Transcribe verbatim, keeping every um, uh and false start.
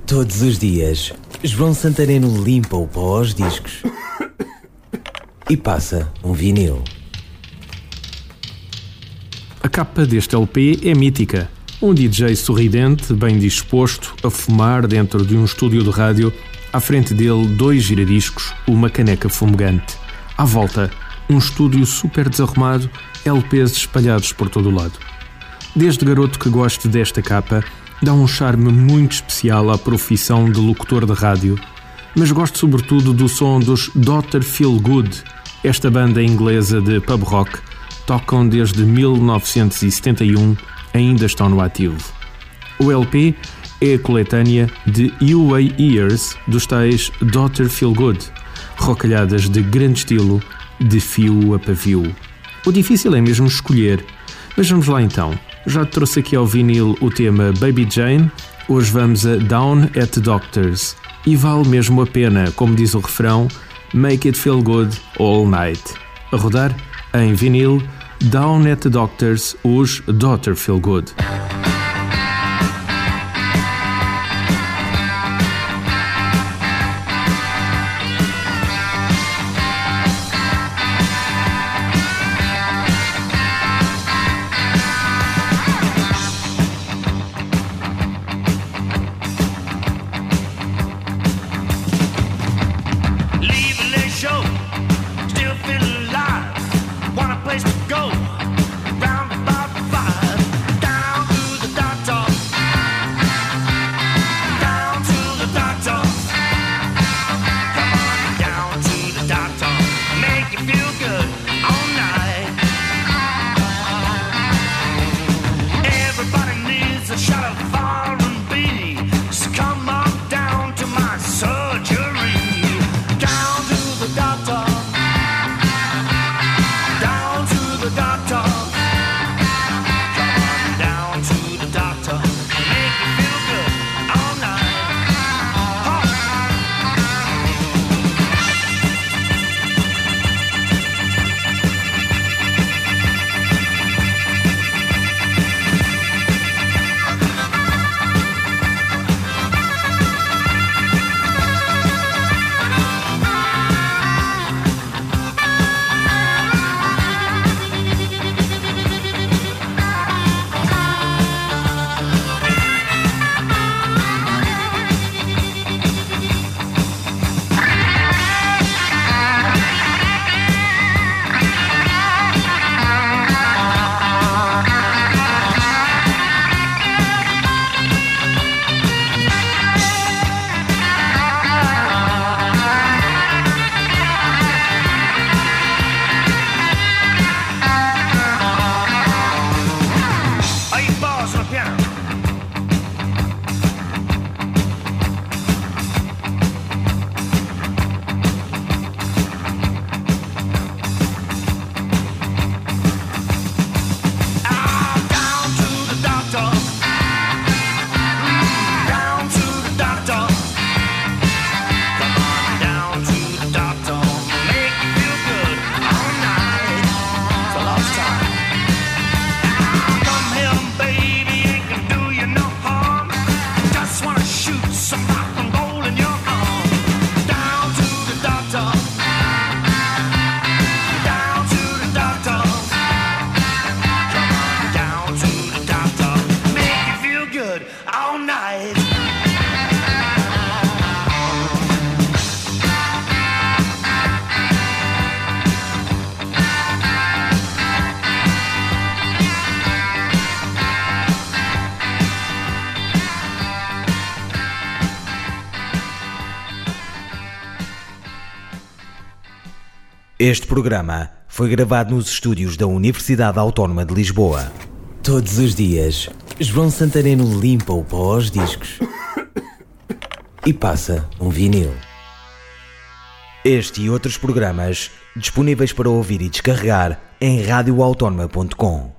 Todos os dias, João Santareno limpa o pó aos discos e passa um vinil. A capa deste L P é mítica. Um D J sorridente, bem disposto, a fumar dentro de um estúdio de rádio. À frente dele, dois giradiscos, uma caneca fumegante. À volta, um estúdio super desarrumado, L Ps espalhados por todo o lado. Desde garoto que gosto desta capa, dá um charme muito especial à profissão de locutor de rádio, mas gosto sobretudo do som dos doutor Feelgood. Esta banda inglesa de pub rock tocam desde mil novecentos e setenta e um, ainda estão no ativo. O L P é a coletânea de U A Years dos tais doutor Feelgood, rocalhadas de grande estilo, de fio a pavio. O difícil é mesmo escolher, mas vamos lá então. Já te trouxe aqui ao vinil o tema Baby Jane, hoje vamos a Down at the Doctor's. E vale mesmo a pena, como diz o refrão, Make It Feel Good All Night. A rodar, em vinil, Down at the Doctor's, os doutor Feelgood. Este programa foi gravado nos estúdios da Universidade Autónoma de Lisboa. Todos os dias, João Santareno limpa o pó aos discos e passa um vinil. Este e outros programas disponíveis para ouvir e descarregar em radio autónoma ponto com.